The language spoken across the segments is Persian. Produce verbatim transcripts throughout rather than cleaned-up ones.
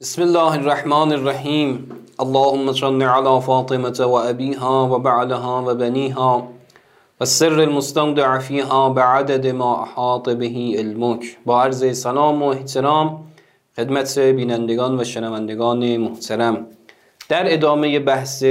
بسم الله الرحمن الرحیم. اللهم صل علی فاطمة و ابیها و بعلها و بنیها و السر المستودع فیها بعدد ما احاط به علمک. با عرض سلام و احترام خدمت بینندگان و شنوندگان محترم، در ادامه بحث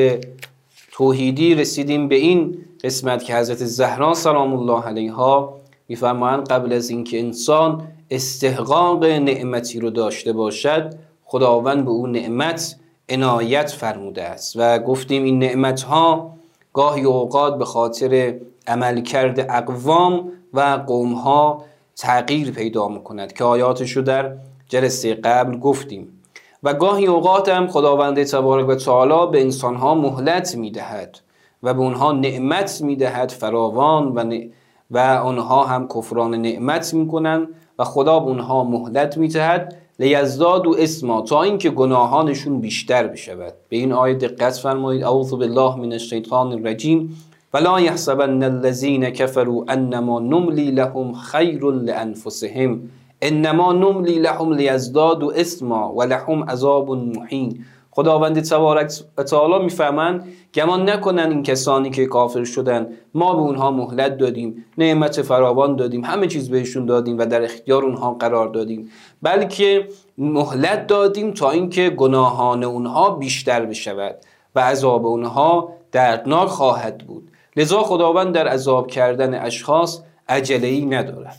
توحیدی رسیدیم به این قسمت که حضرت زهرا سلام الله علیها میفرمایند قبل از اینکه انسان استحقاق نعمتی رو داشته باشد، خداوند به اون نعمت عنایت فرموده است و گفتیم این نعمت ها گاهی اوقات به خاطر عملکرد اقوام و قوم ها تغییر پیدا میکند که آیاتش رو در جلسه قبل گفتیم، و گاهی اوقات هم خداوند تبارک و تعالی به انسان ها مهلت میدهد و به اونها نعمت میدهد فراوان و, ن... و آنها هم کفران نعمت میکنن و خدا به اونها مهلت میدهد لیزدادوا اسما، تا اینکه گناهانشون بیشتر بشود. به این آیه دقت فرمایید. اعوذ بالله من الشیطان الرجیم ولا یحسبن الذین کفروا انما نملی لهم خیر لانفسهم انما نملی لهم لیزدادوا اسما ولهم عذاب مهین. خداوند تبارک و تعالی میفهمند گمان نکنن این کسانی که کافر شدن ما به اونها مهلت دادیم، نعمت فراوان دادیم، همه چیز بهشون دادیم و در اختیار اونها قرار دادیم، بلکه مهلت دادیم تا اینکه گناهان اونها بیشتر بشود و عذاب اونها دردناک خواهد بود. لذا خداوند در عذاب کردن اشخاص عجله‌ای ندارد.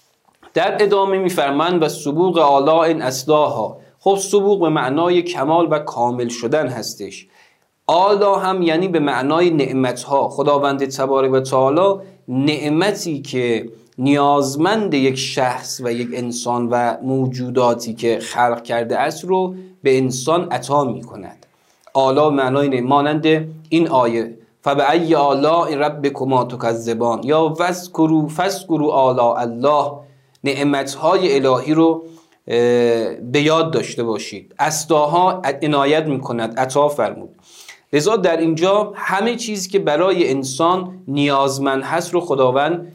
در ادامه میفرمایند و سبوق آلاء اصلاها. خب سبوق به معنای کمال و کامل شدن هستش. آلا هم یعنی به معنای نعمتها. خداوند تبارک و تعالی نعمتی که نیازمند یک شخص و یک انسان و موجوداتی که خلق کرده است رو به انسان عطا می کند. آلا معنای مانند این آیه فبأی آلاء ربکما تکذبان یا فاذکروا فاذکروا آلاء الله، نعمتهای الهی رو به یاد داشته باشید. اسداها عنایت میکند، عطا فرمود. لذا در اینجا همه چیز که برای انسان نیازمند هست رو خداوند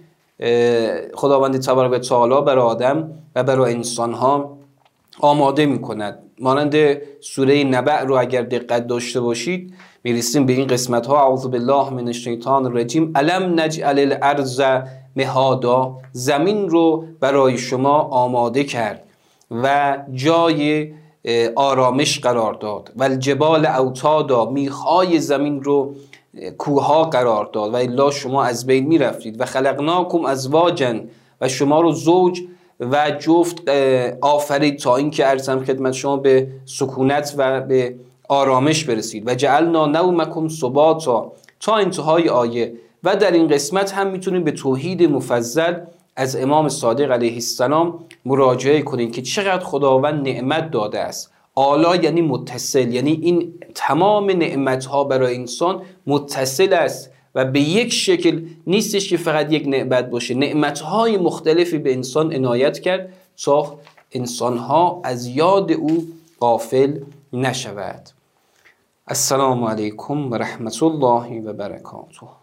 خداوند تبارک و تعالی برای آدم و برای انسان ها آماده میکند. مانند سوره نبأ رو اگر دقت داشته باشید میرسیم به این قسمت ها. اعوذ بالله من الشیطان الرجیم الم نجعل الارض مهادا، زمین رو برای شما آماده کرد و جای آرامش قرار داد، و الجبال اوتادا، میخای زمین رو کوها قرار داد و الا شما از بین میرفتید، و خلقناکم ازواجا، و شما رو زوج و جفت آفرید تا اینکه ارزم خدمت شما به سکونت و به آرامش برسید، و جعلنا نومکم سباتا تا انتهای آیه. و در این قسمت هم میتونیم به توحید مفضل از امام صادق علیه السلام مراجعه کنید که چقدر خداوند نعمت داده است. آلا یعنی متصل، یعنی این تمام نعمت ها برای انسان متصل است و به یک شکل نیستش که فقط یک نعمت باشه، نعمت های مختلفی به انسان عنایت کرد تا انسان ها از یاد او غافل نشود. السلام علیکم و رحمت الله و برکاته.